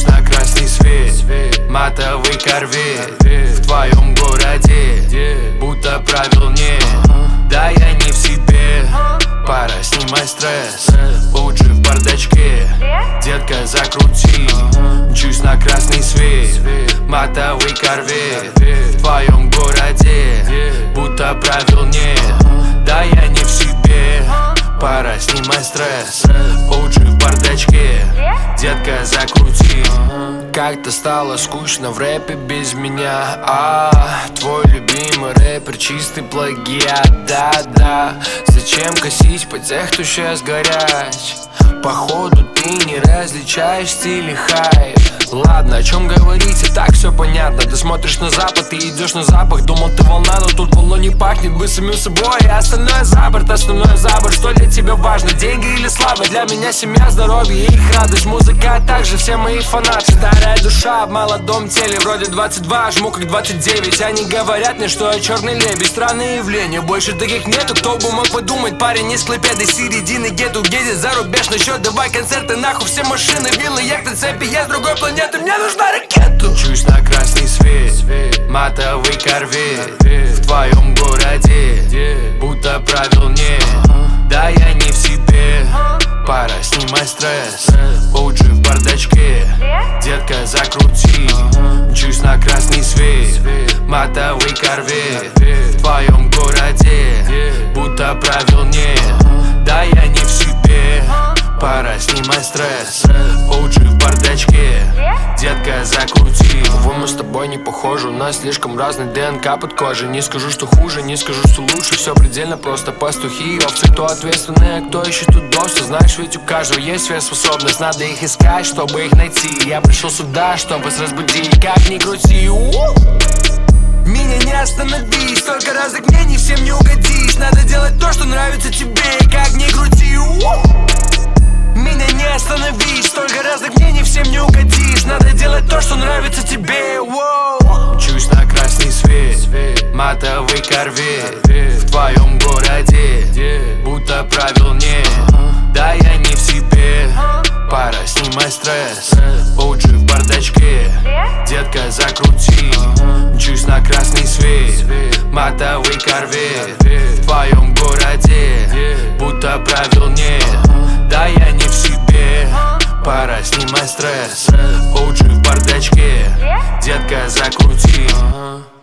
Мчусь на красный свет, матовый корвет в твоем городе, будто правил нет. Да я не в себе, пора снимать стресс, лучше в бардачке, детка, закрути. Мчусь на красный свет, матовый корвет в твоем городе, будто правил нет. Да я не в себе, пора снимать стресс, лучше в бардачке, детка, закрути. Как-то стало скучно в рэпе без меня. Твой любимый рэпер чистый плагиат, да-да. Зачем косить по тех, кто сейчас горяч? Походу ты не различаешь стиль и хайп. Ладно, о чем говорить, и так все понятно. Ты смотришь на запад и идешь на запах. Думал ты волна, но тут волной не пахнет. Быть самим собой, и остальное за борт, остальное за борт. Что для тебя важно, деньги или слава? Для меня семья, здоровье и их радость. Музыка, а также все мои фанаты. Старая душа в молодом теле, вроде 22, жму как 29. Они говорят мне, что я черный лебедь. Странное явление, больше таких нету. Кто бы мог подумать, парень из Клайпеды, середины гетто, едет за рубеж. На счет давай концерты, нахуй все машины, виллы, яхты, цепи. Я с другой планеты, мне нужна ракета. Мчусь на красный свет, матовый корвет в твоем городе, будто правил нет. Да я не в себе, пора снимать стресс, лучше в бардачке, детка, закрути. Мчусь на красный свет, матовый корвет в твоем городе, будто правил нет. Да я не в себе, пора снимать стресс, лучше в бардачке, детка, закрути. Увы, мы с тобой не похожи, у нас слишком разный ДНК под кожей. Не скажу, что хуже, не скажу, что лучше. Все предельно просто, пастухи и овцы. Кто ответственный, а кто ищет тут дождь? Знаешь, ведь у каждого есть своя способность. Надо их искать, чтобы их найти. Я пришел сюда, чтобы вас разбудить. Как ни крути, меня не остановить. Столько разных мнений, всем не угодишь. Надо делать то, что нравится тебе. Как ни крути, меня не остановить. Столько разных мнений, всем не угодишь. Надо делать то, что нравится тебе. Мчусь на красный свет, матовый корвет в твоем городе, будто правил нет. Да я не в себе, пора снимать стресс, лучше в бардачке, детка, закрути. Мчусь на красный свет, матовый корвет в твоем городе, будто правил нет. Да я не в себе, пора снимать стресс, лучше в бардачке, детка, закрути.